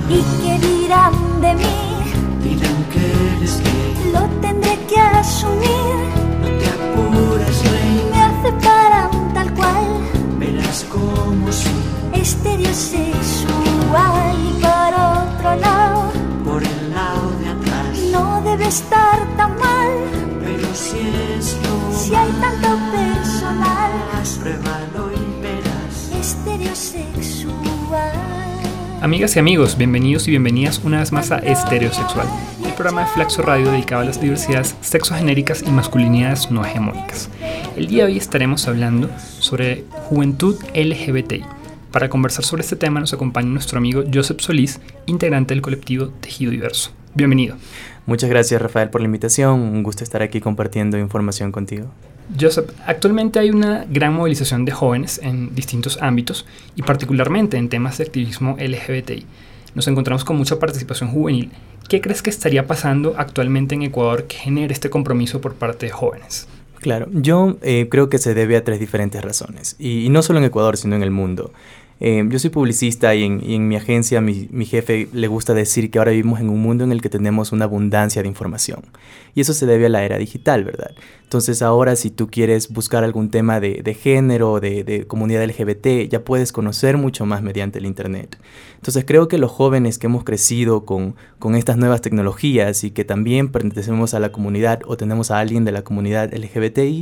¿Y qué dirán de mí? Dirán que eres gay. Lo tendré que asumir. No te apures, rey. Me aceptarán tal cual. Verás cómo soy. Estereosexual. Y por otro lado, Por el lado de atrás. no debe estar tan mal. Pero si es lo Si hay tanto personal. más, pruébalo y verás. Estereosexual. Amigas y amigos, bienvenidos y bienvenidas una vez más a Estereosexual, el programa de Flaxo Radio dedicado a las diversidades sexogenéricas y masculinidades no hegemónicas. El día de hoy estaremos hablando sobre juventud LGBTI. Para conversar sobre este tema nos acompaña nuestro amigo Joseph Solís, integrante del colectivo Tejido Diverso. Bienvenido. Muchas gracias, Rafael, por la invitación. Un gusto estar aquí compartiendo información contigo. Joseph, actualmente hay una gran movilización de jóvenes en distintos ámbitos y particularmente en temas de activismo LGBTI. Nos encontramos con mucha participación juvenil. ¿Qué crees que estaría pasando actualmente en Ecuador que genere este compromiso por parte de jóvenes? Claro, yo creo que se debe a tres diferentes razones, y no solo en Ecuador, sino en el mundo. Yo soy publicista y en mi agencia mi jefe le gusta decir que ahora vivimos en un mundo en el que tenemos una abundancia de información. Y eso se debe a la era digital, ¿verdad? Entonces ahora si tú quieres buscar algún tema de género, de comunidad LGBT, ya puedes conocer mucho más mediante el internet. Entonces creo que los jóvenes que hemos crecido con estas nuevas tecnologías y que también pertenecemos a la comunidad o tenemos a alguien de la comunidad LGBTI,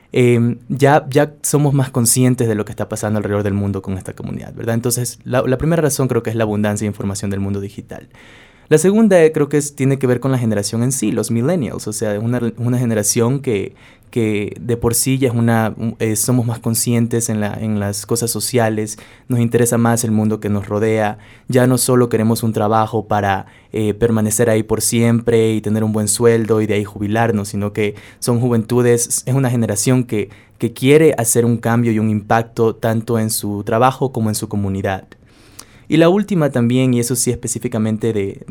ya somos más conscientes de lo que está pasando alrededor del mundo con esta comunidad, ¿verdad? Entonces, la primera razón creo que es la abundancia de información del mundo digital. La segunda creo que tiene que ver con la generación en sí, los millennials, o sea, una generación que de por sí ya somos más conscientes en las cosas sociales, nos interesa más el mundo que nos rodea, ya no solo queremos un trabajo para permanecer ahí por siempre y tener un buen sueldo y de ahí jubilarnos, sino que son juventudes, es una generación que quiere hacer un cambio y un impacto tanto en su trabajo como en su comunidad. Y la última también, y eso sí específicamente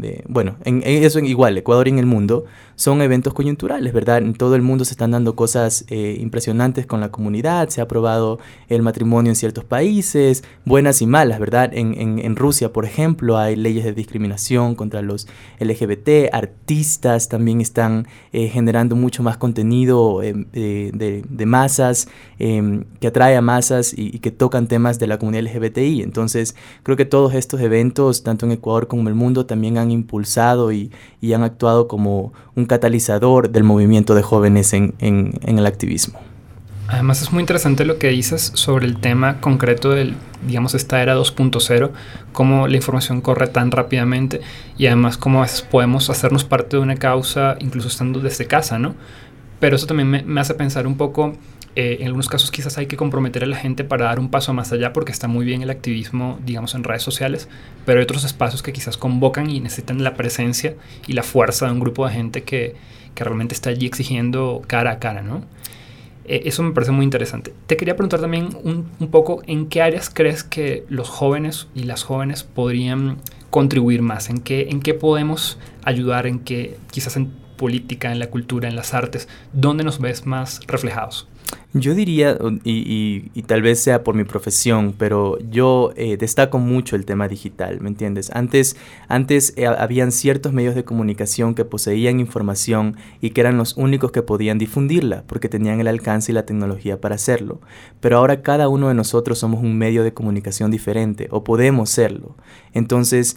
eso igual, Ecuador y en el mundo, son eventos coyunturales, ¿verdad? En todo el mundo se están dando cosas impresionantes con la comunidad, se ha aprobado el matrimonio en ciertos países, buenas y malas, ¿verdad? En Rusia, por ejemplo, hay leyes de discriminación contra los LGBT, artistas también están generando mucho más contenido de masas, que atrae a masas y que tocan temas de la comunidad LGBTI. Entonces, creo que todos estos eventos, tanto en Ecuador como en el mundo, también han impulsado y han actuado como un catalizador del movimiento de jóvenes en el activismo. Además es muy interesante lo que dices sobre el tema concreto del, digamos, esta era 2.0, cómo la información corre tan rápidamente y además cómo a veces podemos hacernos parte de una causa incluso estando desde casa, ¿no? Pero eso también me hace pensar un poco, en algunos casos quizás hay que comprometer a la gente para dar un paso más allá porque está muy bien el activismo, digamos, en redes sociales, pero hay otros espacios que quizás convocan y necesitan la presencia y la fuerza de un grupo de gente que realmente está allí exigiendo cara a cara, ¿no? Eso me parece muy interesante. Te quería preguntar también un poco en qué áreas crees que los jóvenes y las jóvenes podrían contribuir más, en qué podemos ayudar, en qué quizás en política, en la cultura, en las artes, ¿dónde nos ves más reflejados? Yo diría, y tal vez sea por mi profesión, pero yo destaco mucho el tema digital, ¿me entiendes? Antes habían ciertos medios de comunicación que poseían información y que eran los únicos que podían difundirla, porque tenían el alcance y la tecnología para hacerlo. Pero ahora cada uno de nosotros somos un medio de comunicación diferente, o podemos serlo. Entonces,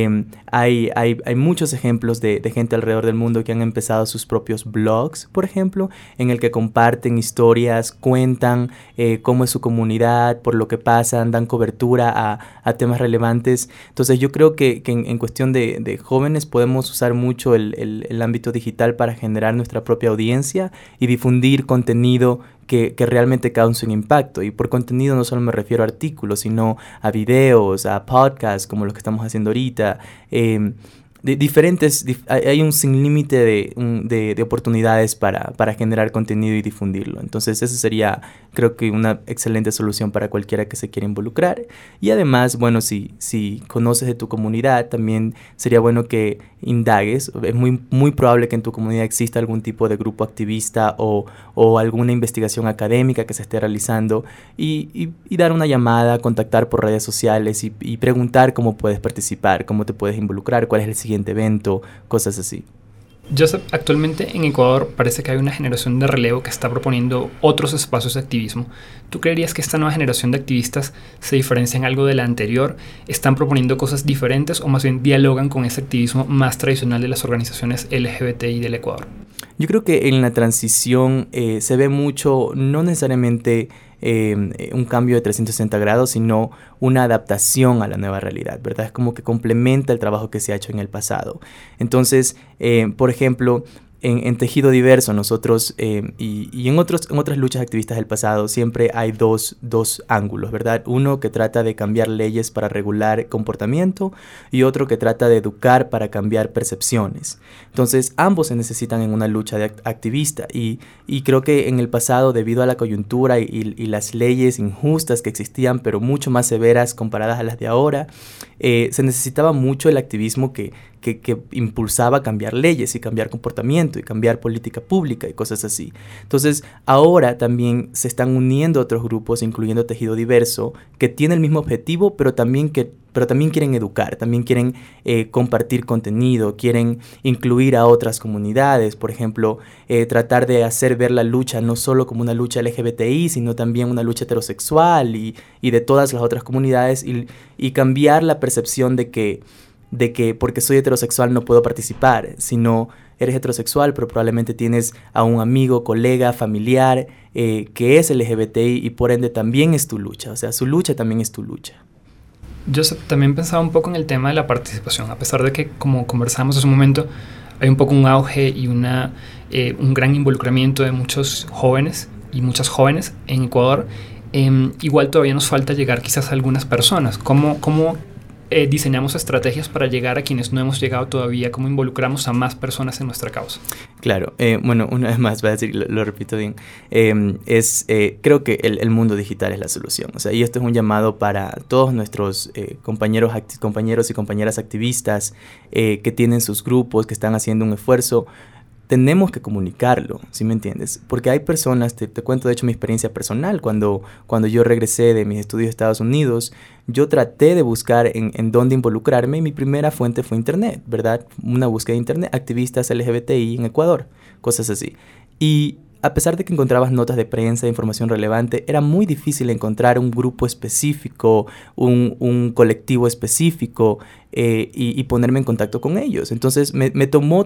hay muchos ejemplos de gente alrededor del mundo que han empezado sus propios blogs, por ejemplo, en el que comparten historias, cuentan cómo es su comunidad, por lo que pasan, dan cobertura a temas relevantes. Entonces yo creo que en cuestión de jóvenes podemos usar mucho el ámbito digital para generar nuestra propia audiencia y difundir contenido que realmente cause un impacto. Y por contenido no solo me refiero a artículos, sino a videos, a podcasts como los que estamos haciendo ahorita, hay un sin límite de oportunidades para generar contenido y difundirlo. Entonces eso sería, creo que, una excelente solución para cualquiera que se quiera involucrar. Y además, bueno, si conoces de tu comunidad, también sería bueno que indagues. Es muy probable que en tu comunidad exista algún tipo de grupo activista o alguna investigación académica que se esté realizando, y dar una llamada, contactar por redes sociales y preguntar cómo puedes participar, cómo te puedes involucrar, cuál es el siguiente evento, cosas así. Joseph, actualmente en Ecuador parece que hay una generación de relevo que está proponiendo otros espacios de activismo. ¿Tú creerías que esta nueva generación de activistas se diferencia en algo de la anterior? ¿Están proponiendo cosas diferentes o más bien dialogan con ese activismo más tradicional de las organizaciones LGBTI del Ecuador? Yo creo que en la transición se ve mucho, no necesariamente un cambio de 360 grados, sino una adaptación a la nueva realidad, ¿verdad? Es como que complementa el trabajo que se ha hecho en el pasado. Entonces, por ejemplo, en Tejido Diverso nosotros y en otras luchas activistas del pasado siempre hay dos ángulos, ¿verdad? Uno que trata de cambiar leyes para regular comportamiento y otro que trata de educar para cambiar percepciones. Entonces ambos se necesitan en una lucha activista y creo que en el pasado, debido a la coyuntura y las leyes injustas que existían, pero mucho más severas comparadas a las de ahora, se necesitaba mucho el activismo que impulsaba cambiar leyes y cambiar comportamiento y cambiar política pública y cosas así. Entonces, ahora también se están uniendo otros grupos, incluyendo Tejido Diverso, que tiene el mismo objetivo, pero también quieren educar, también quieren compartir contenido, quieren incluir a otras comunidades, por ejemplo, tratar de hacer ver la lucha no solo como una lucha LGBTI, sino también una lucha heterosexual y de todas las otras comunidades y cambiar la percepción de que porque soy heterosexual no puedo participar, sino eres heterosexual, pero probablemente tienes a un amigo, colega, familiar que es LGBTI y por ende también es tu lucha, o sea, su lucha también es tu lucha. Yo también pensaba un poco en el tema de la participación, a pesar de que, como conversamos hace un momento, hay un poco un auge y un gran involucramiento de muchos jóvenes y muchas jóvenes en Ecuador, igual todavía nos falta llegar quizás a algunas personas. ¿Cómo diseñamos estrategias para llegar a quienes no hemos llegado todavía? ¿Cómo involucramos a más personas en nuestra causa? Claro, bueno, una vez más voy a decir, lo repito bien, creo que el mundo digital es la solución. O sea, y esto es un llamado para todos nuestros compañeros y compañeras activistas que tienen sus grupos, que están haciendo un esfuerzo. Tenemos que comunicarlo, ¿sí me entiendes? Porque hay personas, te cuento de hecho mi experiencia personal, cuando yo regresé de mis estudios de Estados Unidos, yo traté de buscar en dónde involucrarme y mi primera fuente fue Internet, ¿verdad? Una búsqueda de Internet, activistas LGBTI en Ecuador, cosas así. Y a pesar de que encontrabas notas de prensa, información relevante, era muy difícil encontrar un grupo específico, un colectivo específico y ponerme en contacto con ellos. Entonces me tomó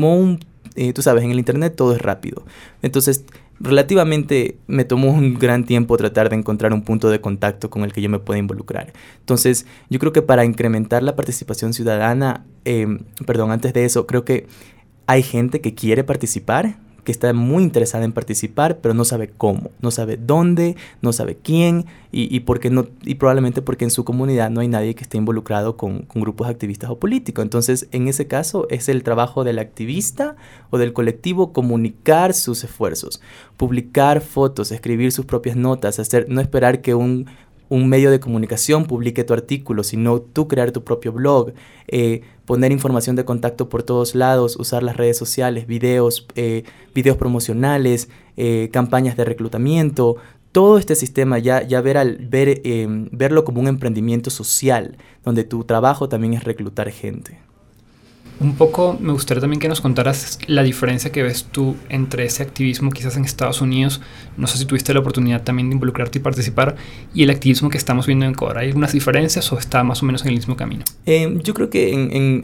tú sabes, en el internet todo es rápido. Entonces, relativamente me tomó un gran tiempo tratar de encontrar un punto de contacto con el que yo me pueda involucrar. Entonces, yo creo que para incrementar la participación ciudadana, antes de eso, creo que hay gente que quiere participar, que está muy interesada en participar, pero no sabe cómo, no sabe dónde, no sabe quién y probablemente porque en su comunidad no hay nadie que esté involucrado con grupos activistas o políticos. Entonces, en ese caso, es el trabajo del activista o del colectivo comunicar sus esfuerzos, publicar fotos, escribir sus propias notas, no esperar que un medio de comunicación publique tu artículo, sino tú crear tu propio blog, poner información de contacto por todos lados, usar las redes sociales, videos promocionales, campañas de reclutamiento. Todo este sistema verlo como un emprendimiento social, donde tu trabajo también es reclutar gente. Un poco me gustaría también que nos contaras la diferencia que ves tú entre ese activismo quizás en Estados Unidos, no sé si tuviste la oportunidad también de involucrarte y participar, y el activismo que estamos viendo en Ecuador. ¿Hay algunas diferencias o está más o menos en el mismo camino? Yo creo que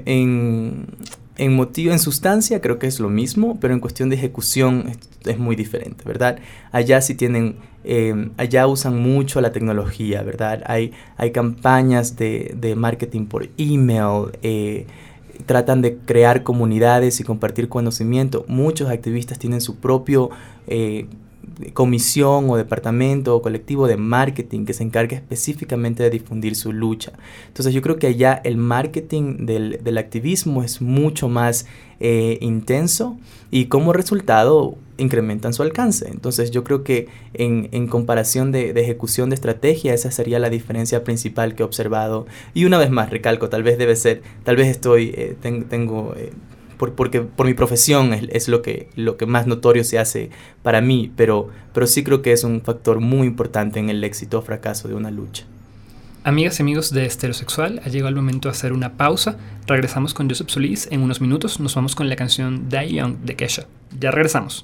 en sustancia creo que es lo mismo, pero en cuestión de ejecución es muy diferente, ¿verdad? Allá sí allá usan mucho la tecnología, ¿verdad? Hay campañas de marketing por email, tratan de crear comunidades y compartir conocimiento. Muchos activistas tienen su propio comisión o departamento o colectivo de marketing que se encargue específicamente de difundir su lucha. Entonces yo creo que allá el marketing del activismo es mucho más intenso y como resultado incrementan su alcance. Entonces yo creo que en comparación de ejecución de estrategia, esa sería la diferencia principal que he observado. Y una vez más, recalco, tal vez estoy, porque por mi profesión es lo que más notorio se hace para mí, pero sí creo que es un factor muy importante en el éxito o fracaso de una lucha. Amigas y amigos de Estereosexual, ha llegado el momento de hacer una pausa. Regresamos con Joseph Solis en unos minutos. Nos vamos con la canción Die Young de Kesha. Ya regresamos.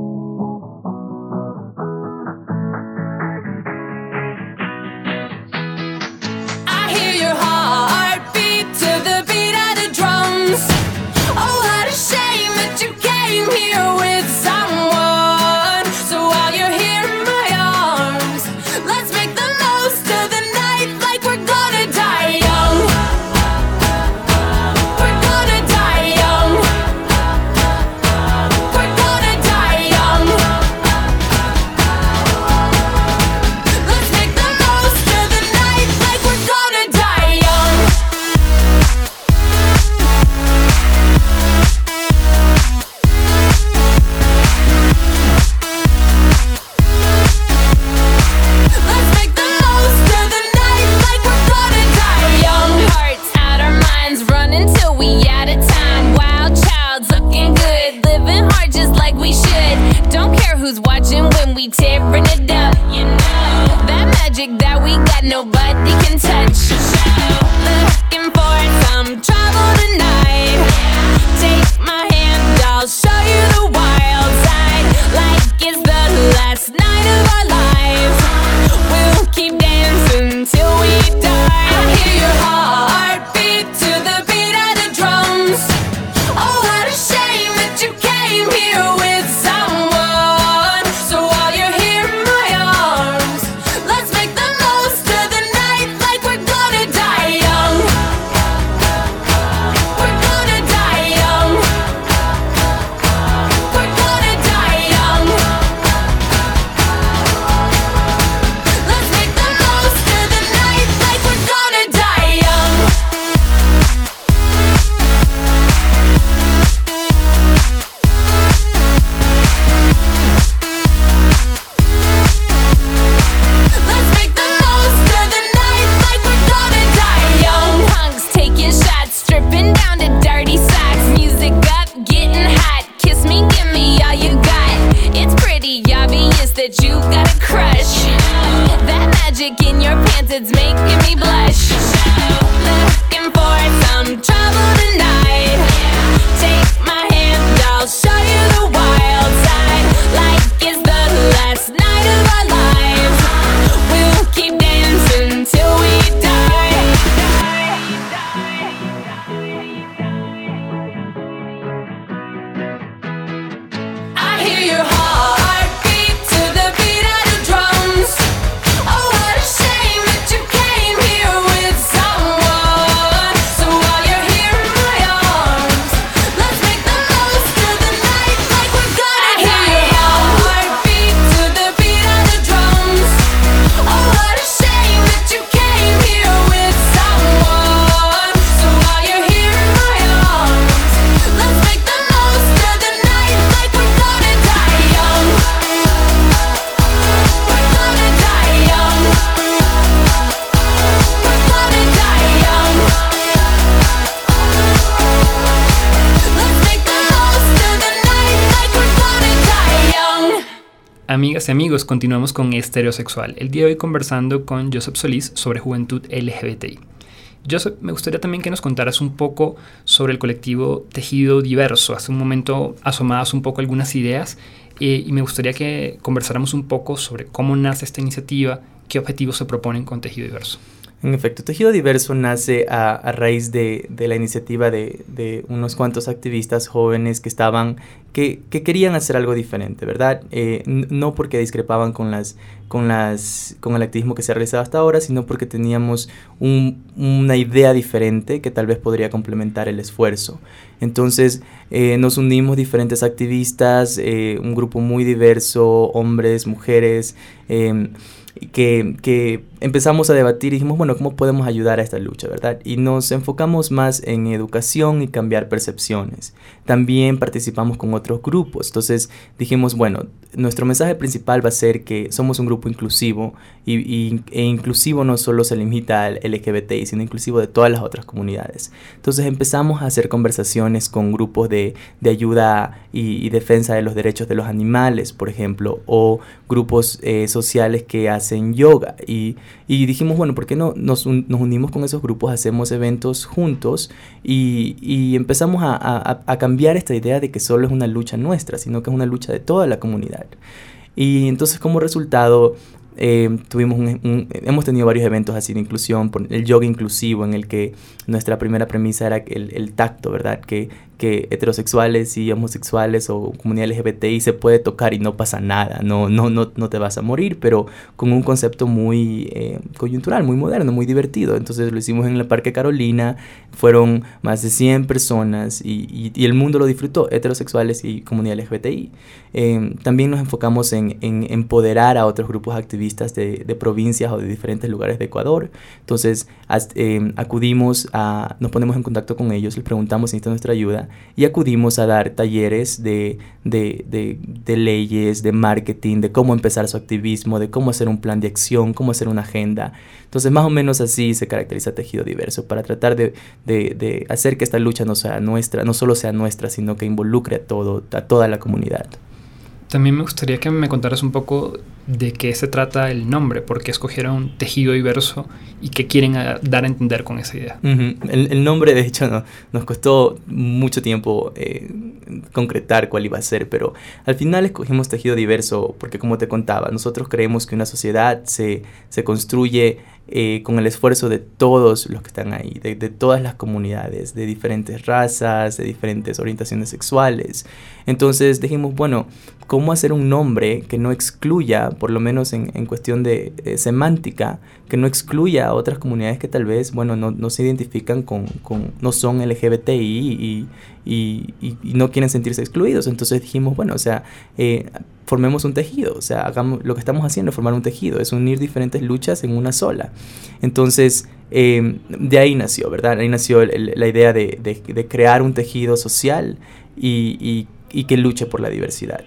Amigas y amigos, continuamos con Estereosexual. El día de hoy conversando con Joseph Solis sobre juventud LGBTI. Joseph, me gustaría también que nos contaras un poco sobre el colectivo Tejido Diverso. Hace un momento asomabas un poco algunas ideas y me gustaría que conversáramos un poco sobre cómo nace esta iniciativa, qué objetivos se proponen con Tejido Diverso. En efecto, Tejido Diverso nace a raíz de la iniciativa de unos cuantos activistas jóvenes que querían hacer algo diferente, ¿verdad? No porque discrepaban con el activismo que se ha realizado hasta ahora, sino porque teníamos una idea diferente que tal vez podría complementar el esfuerzo. Entonces nos unimos diferentes activistas, un grupo muy diverso, hombres, mujeres, que empezamos a debatir y dijimos, bueno, ¿cómo podemos ayudar a esta lucha, verdad? Y nos enfocamos más en educación y cambiar percepciones. También participamos con otros grupos. Entonces dijimos, bueno, nuestro mensaje principal va a ser que somos un grupo inclusivo e inclusivo no solo se limita al LGBTI, sino inclusivo de todas las otras comunidades. Entonces empezamos a hacer conversaciones con grupos de ayuda y defensa de los derechos de los animales, por ejemplo, o grupos sociales que hacen yoga y dijimos, bueno, ¿por qué no nos unimos con esos grupos, hacemos eventos juntos y empezamos a cambiar esta idea de que solo es una lucha nuestra, sino que es una lucha de toda la comunidad? Y entonces, como resultado, hemos tenido varios eventos así de inclusión, el yoga inclusivo, en el que nuestra primera premisa era el tacto, ¿verdad? Que heterosexuales y homosexuales o comunidad LGBTI se puede tocar y no pasa nada, no te vas a morir, pero con un concepto muy coyuntural, muy moderno, muy divertido. Entonces lo hicimos en el Parque Carolina, fueron más de 100 personas y el mundo lo disfrutó, heterosexuales y comunidad LGBTI. También nos enfocamos en empoderar a otros grupos activistas de provincias o de diferentes lugares de Ecuador. Entonces nos ponemos en contacto con ellos, les preguntamos si necesitan nuestra ayuda y acudimos a dar talleres de leyes, de marketing, de cómo empezar su activismo, de cómo hacer un plan de acción, cómo hacer una agenda. Entonces, más o menos así se caracteriza Tejido Diverso, para tratar de hacer que esta lucha no solo sea nuestra, sino que involucre a toda la comunidad. También me gustaría que me contaras un poco de qué se trata el nombre, por qué escogieron Tejido Diverso y qué quieren dar a entender con esa idea. Uh-huh. El nombre, de hecho, nos costó mucho tiempo concretar cuál iba a ser, pero al final escogimos Tejido Diverso porque, como te contaba, nosotros creemos que una sociedad se construye con el esfuerzo de todos los que están ahí, de todas las comunidades, de diferentes razas, de diferentes orientaciones sexuales. Entonces dijimos, bueno, ¿cómo hacer un nombre que no excluya, por lo menos en cuestión de semántica, que no excluya a otras comunidades que tal vez, bueno, no se identifican no son LGBTI y no quieren sentirse excluidos? Entonces dijimos, bueno, o sea, formemos un tejido, o sea, hagamos lo que estamos haciendo, formar un tejido, es unir diferentes luchas en una sola. Entonces, de ahí nació, ¿verdad? Ahí nació la idea de crear un tejido social y que luche por la diversidad.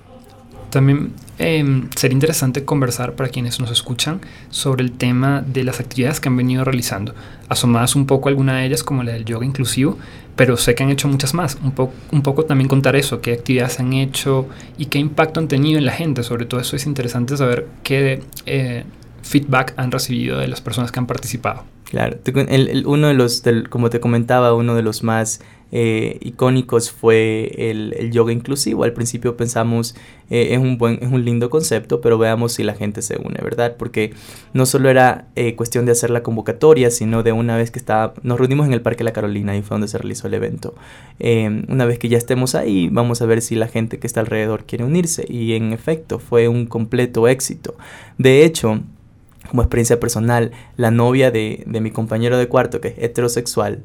También sería interesante conversar, para quienes nos escuchan, sobre el tema de las actividades que han venido realizando. Asomadas un poco alguna de ellas, como la del yoga inclusivo, pero sé que han hecho muchas más. Un poco también contar eso, qué actividades han hecho y qué impacto han tenido en la gente. Sobre todo eso es interesante saber qué feedback han recibido de las personas que han participado. Claro, uno de los, como te comentaba, uno de los más icónicos fue el yoga inclusivo. Al principio pensamos, es un lindo concepto, pero veamos si la gente se une, ¿verdad? Porque no solo era cuestión de hacer la convocatoria, sino de una vez que nos reunimos en el Parque La Carolina, y fue donde se realizó el evento. Una vez que ya estemos ahí, vamos a ver si la gente que está alrededor quiere unirse, y en efecto fue un completo éxito. De hecho, como experiencia personal, la novia de mi compañero de cuarto, que es heterosexual,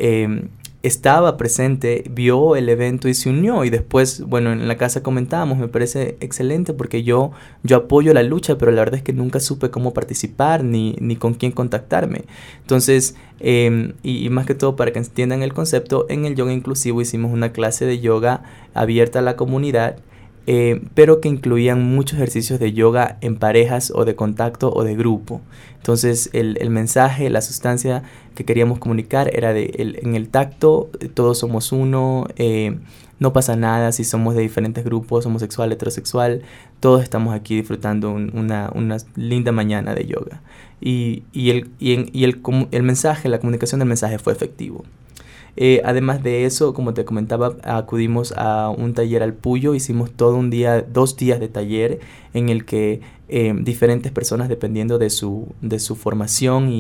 estaba presente, vio el evento y se unió. Y después, bueno, en la casa comentábamos, me parece excelente porque yo apoyo la lucha, pero la verdad es que nunca supe cómo participar ni con quién contactarme. Entonces, y más que todo para que entiendan el concepto, en el yoga inclusivo hicimos una clase de yoga abierta a la comunidad, pero que incluían muchos ejercicios de yoga en parejas o de contacto o de grupo. Entonces el mensaje, la sustancia que queríamos comunicar era en el tacto, todos somos uno, no pasa nada si somos de diferentes grupos, homosexual, heterosexual, todos estamos aquí disfrutando una linda mañana de yoga. Y el mensaje, la comunicación del mensaje fue efectivo. Además de eso, como te comentaba, acudimos a un taller al Puyo, hicimos todo un día, 2 días de taller en el que diferentes personas, dependiendo de su formación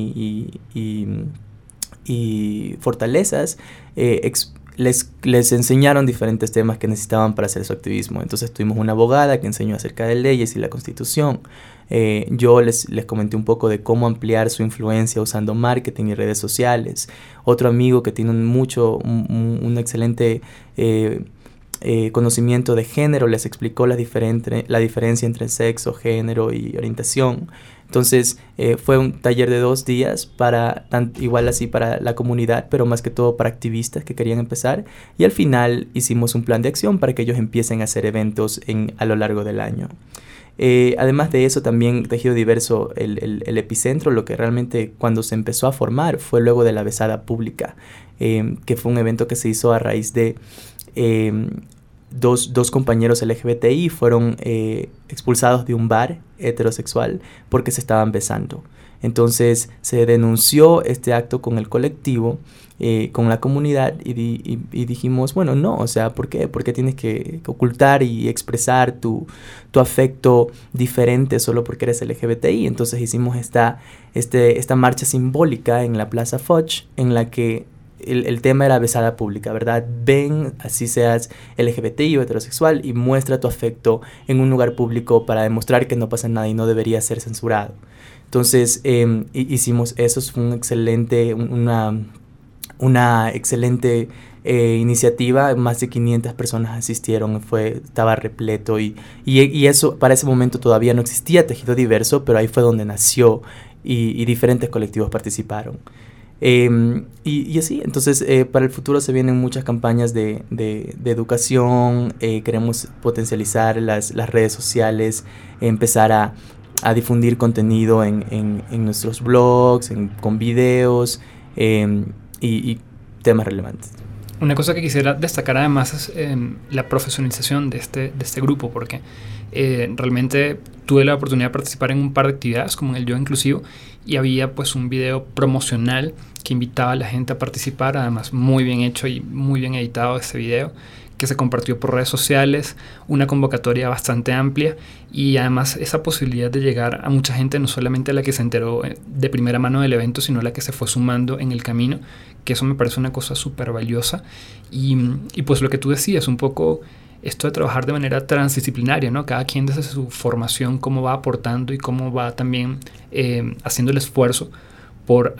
y fortalezas, les enseñaron diferentes temas que necesitaban para hacer su activismo. Entonces tuvimos una abogada que enseñó acerca de leyes y la Constitución. Yo les comenté un poco de cómo ampliar su influencia usando marketing y redes sociales. Otro amigo que tiene un excelente conocimiento de género les explicó la diferencia entre sexo, género y orientación. Entonces fue un taller de 2 días igual así para la comunidad, pero más que todo para activistas que querían empezar. Y al final hicimos un plan de acción para que ellos empiecen a hacer eventos a lo largo del año. Además de eso, también Tejido Diverso, el epicentro, lo que realmente cuando se empezó a formar fue luego de la Besada Pública, que fue un evento que se hizo a raíz de dos compañeros LGBTI fueron expulsados de un bar heterosexual porque se estaban besando. Entonces se denunció este acto con el colectivo, con la comunidad y dijimos, bueno, no, o sea, ¿por qué? ¿Por qué tienes que ocultar y expresar tu afecto diferente solo porque eres LGBTI? Entonces hicimos esta marcha simbólica en la Plaza Foch, en la que el tema era besada pública, ¿verdad? Ven, así seas LGBTI o heterosexual, y muestra tu afecto en un lugar público para demostrar que no pasa nada y no debería ser censurado. Entonces hicimos eso, fue una excelente iniciativa. Más de 500 personas asistieron, estaba repleto y eso, para ese momento todavía no existía Tejido Diverso, pero ahí fue donde nació y diferentes colectivos participaron. Y así, entonces para el futuro se vienen muchas campañas de educación. Queremos potencializar las redes sociales, empezar a difundir contenido en nuestros blogs, con videos y temas relevantes. Una cosa que quisiera destacar además es la profesionalización de este grupo, porque realmente tuve la oportunidad de participar en un par de actividades como en el Yo Inclusivo, y había pues un video promocional que invitaba a la gente a participar, además muy bien hecho y muy bien editado ese video, que se compartió por redes sociales, una convocatoria bastante amplia y además esa posibilidad de llegar a mucha gente, no solamente a la que se enteró de primera mano del evento, sino a la que se fue sumando en el camino, que eso me parece una cosa súper valiosa. Y pues lo que tú decías, un poco esto de trabajar de manera transdisciplinaria, ¿no? Cada quien desde su formación, cómo va aportando y cómo va también haciendo el esfuerzo por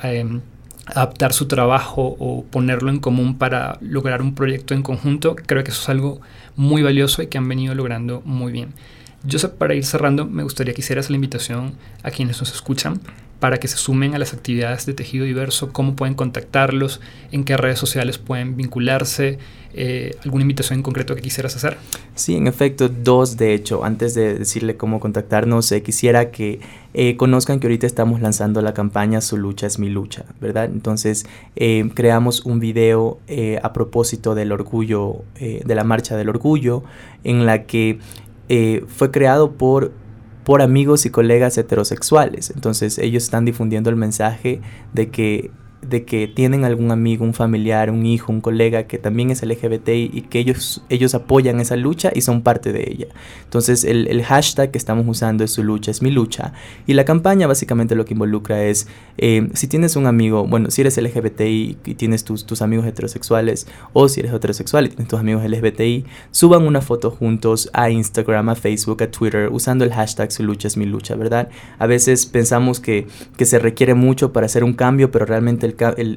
adaptar su trabajo o ponerlo en común para lograr un proyecto en conjunto. Creo que eso es algo muy valioso y que han venido logrando muy bien. Joseph, para ir cerrando, me gustaría que hicieras la invitación a quienes nos escuchan para que se sumen a las actividades de Tejido Diverso, cómo pueden contactarlos, en qué redes sociales pueden vincularse, alguna invitación en concreto que quisieras hacer. Sí, en efecto, 2 de hecho. Antes de decirle cómo contactarnos, quisiera que conozcan que ahorita estamos lanzando la campaña Su Lucha es Mi Lucha, ¿verdad? Entonces creamos un video a propósito del orgullo, de la Marcha del Orgullo, en la que fue creado por amigos y colegas heterosexuales. Entonces ellos están difundiendo el mensaje de que tienen algún amigo, un familiar, un hijo, un colega que también es LGBTI y que ellos apoyan esa lucha y son parte de ella. Entonces el hashtag que estamos usando es Su Lucha es Mi Lucha, y la campaña básicamente lo que involucra es si tienes un amigo, bueno, si eres LGBTI y tienes tus amigos heterosexuales, o si eres heterosexual y tienes tus amigos LGBTI, suban una foto juntos a Instagram, a Facebook, a Twitter, usando el hashtag Su Lucha es Mi Lucha, ¿verdad? A veces pensamos que se requiere mucho para hacer un cambio, pero realmente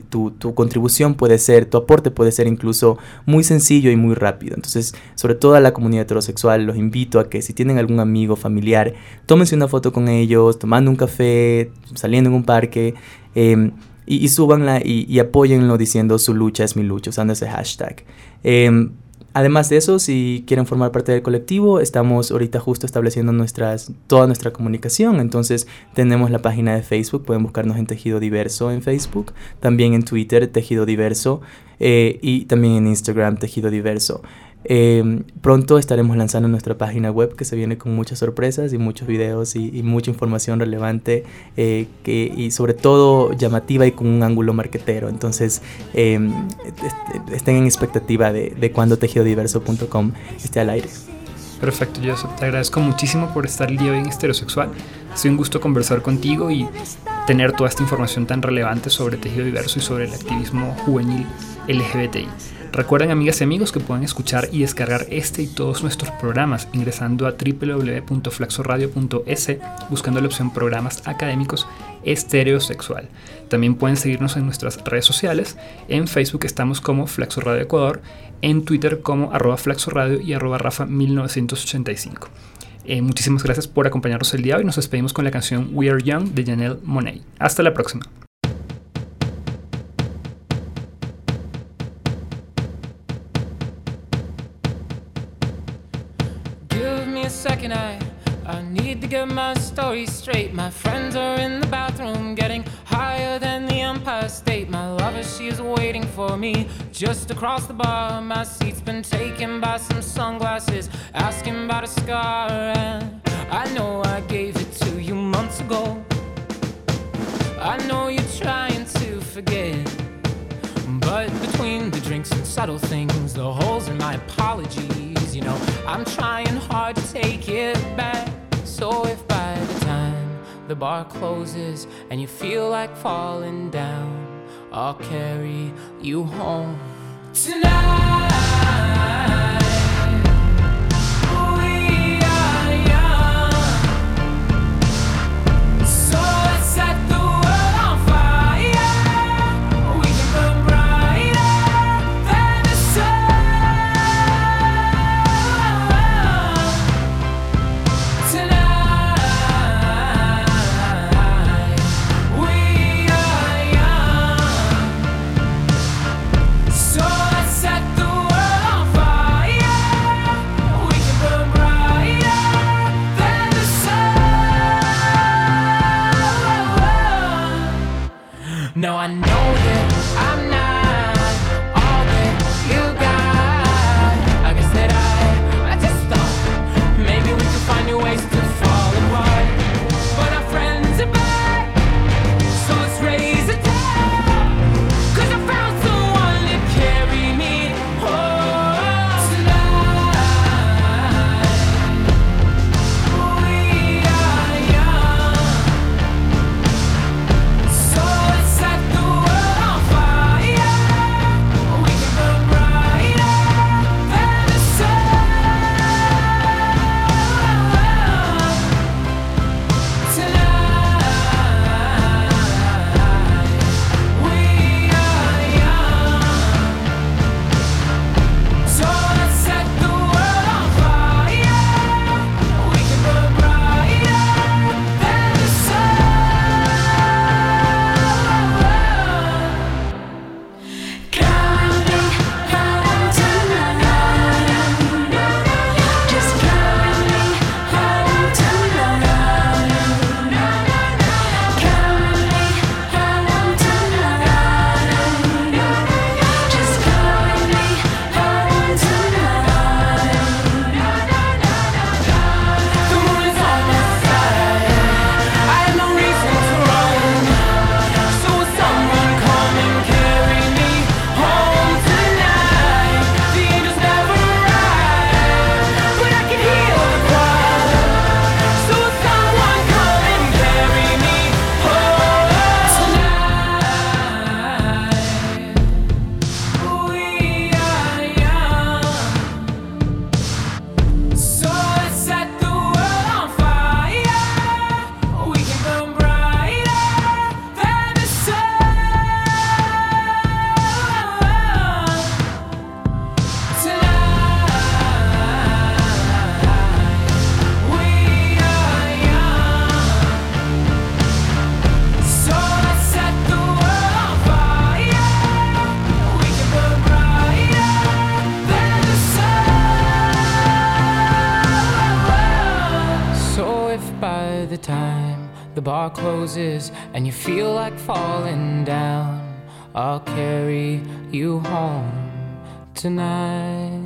tu contribución puede ser, tu aporte puede ser incluso muy sencillo y muy rápido. Entonces, sobre todo a la comunidad heterosexual, los invito a que si tienen algún amigo, familiar, tómense una foto con ellos, tomando un café, saliendo en un parque, y súbanla y apóyenlo diciendo Su Lucha es Mi Lucha, usando ese hashtag. Además de eso, si quieren formar parte del colectivo, estamos ahorita justo estableciendo toda nuestra comunicación. Entonces tenemos la página de Facebook, pueden buscarnos en Tejido Diverso en Facebook, también en Twitter Tejido Diverso, y también en Instagram Tejido Diverso. Pronto estaremos lanzando nuestra página web, que se viene con muchas sorpresas y muchos videos y mucha información relevante y sobre todo llamativa y con un ángulo marketero. Entonces estén en expectativa de cuando tejido-diverso.com esté al aire. Perfecto, Joseph. Te agradezco muchísimo por estar el día de hoy en Estereosexual. Ha sido un gusto conversar contigo y tener toda esta información tan relevante sobre Tejido Diverso y sobre el activismo juvenil LGBTI. Recuerden, amigas y amigos, que pueden escuchar y descargar este y todos nuestros programas ingresando a www.flaxoradio.es, buscando la opción Programas Académicos Estereosexual. También pueden seguirnos en nuestras redes sociales. En Facebook estamos como Flaxo Radio Ecuador, en Twitter como @flaxoradio y @rafa1985. Muchísimas gracias por acompañarnos el día de hoy. Nos despedimos con la canción We Are Young de Janelle Monáe. Hasta la próxima. Second, I need to get my story straight. My friends are in the bathroom getting higher than the Empire State. My lover, she is waiting for me just across the bar. My seat's been taken by some sunglasses, asking about a scar. And I know I gave it to you months ago. I know you're trying to forget, but between the drinks and subtle things, the holes in my apologies, you know, I'm trying hard to take it back. So if by the time the bar closes and you feel like falling down, I'll carry you home tonight. No, I know that I'm not all that you got. I guess that I just thought maybe we could find new ways to fall apart. But our friends are back, so let's raise a toast, 'cause I found someone to carry me home tonight. We are young, so let's set the world on fire. We can burn brighter than the sun tonight. We are young, so let's set the world on fire. We can burn brighter than the sun. Coming home tonight. Just coming home tonight. Coming home tonight. Just coming home tonight. The moon is on my side. I have no reason to run. So will someone come and carry me home tonight? The angels never arrive, but I can hear the choir. So will someone come and carry me home tonight? We are young, so let's set the world on fire. We can burn brighter than the sun tonight. We are young, so let's set the world on fire. We can burn brighter than the sun. So if by the time the bar closes and you feel like falling down, I'll carry you home tonight.